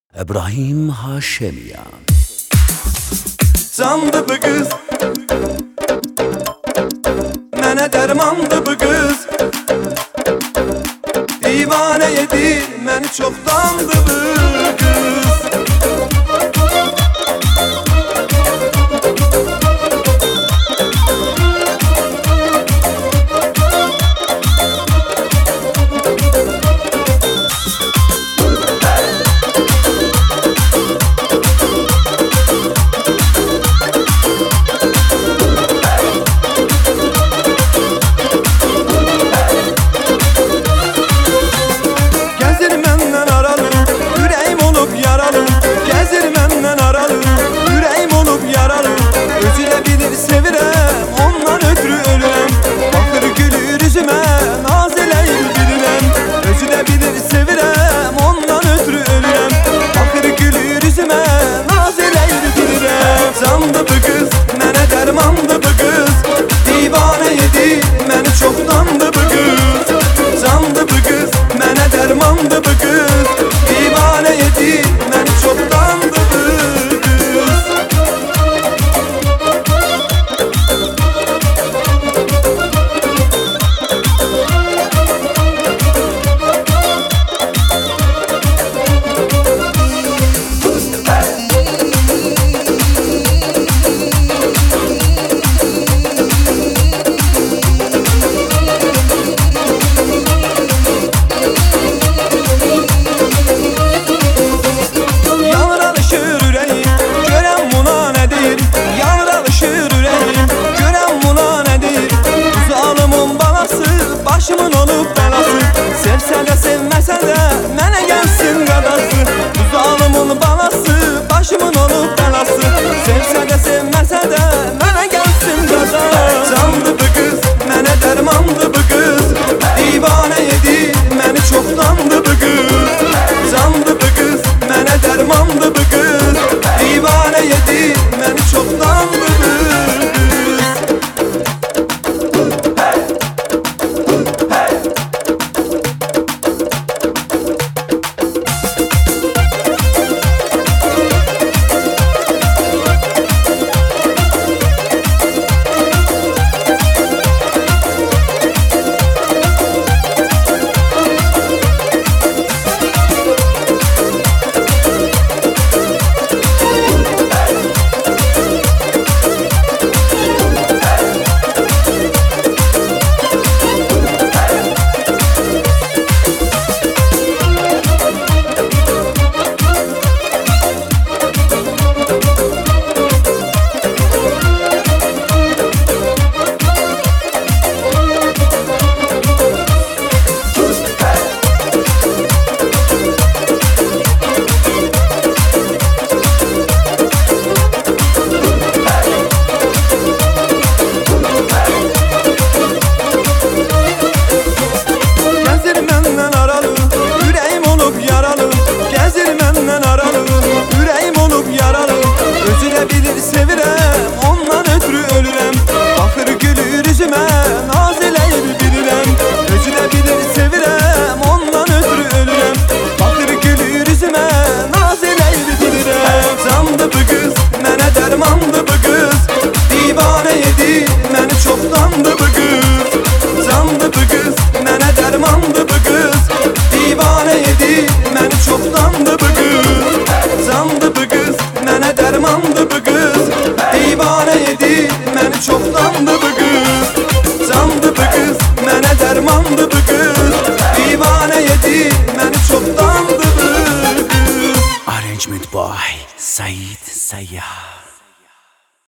İbrahim Haşemiyan. Candı bu kız, mənə dərmandı bu kız. Divane yedi məni çoxdandı bu kız. Sevirəm, ondan ötürü ölürəm. Baxır gülür üzümə, naz eləyir bilirəm. Özü də bilir sevirəm, ondan ötürü ölürəm. Baxır gülür üzümə, naz eləyir bilirəm. Candı bu qız, mənə dərmandı bu qız. Divane yedi, məni çoxdandı bu qız. Candı bu qız, mənə dərmandı bu qız. Divane yedi, məni çoxdandı bu qız. Başımın olup belası, sevsə də sevməsə də mənə gəlsin qadası. Bu zalımın balası, başımın olup belası, sevsə də sevməsə də mənə gəlsin qadası. Candı bu qız, mənə dərmandı bu qız. Divane yedi, məni çoxdandı bu qız. Candı bu qız, mənə dərmandı bu qız. Divane yedi, məni çoxdandı bu qız. Sevirəm, ondan ötürü ölürəm. Baxır gülür üzümə, naz eləyir bilirəm. Özü də bilir sevirəm, ondan ötürü ölürəm. Baxır gülür üzümə, naz eləyir bilirəm. Candı bu qız, mənə dərmandı bu qız. Divane yedi, məni çoxdandı bu qız. Candı bu qız, mənə dərmandı bu qız. Divane yedi, məni çoxdandı bu qız. Candı bu qız, mənə dərmandı bu qız. Divane yedi, məni çoxdandı bu qız. Candı bu qız, mənə dərmandı bu qız. Divane yedi, məni çoxdandı bu qız. Arrangement by Said Sayyar.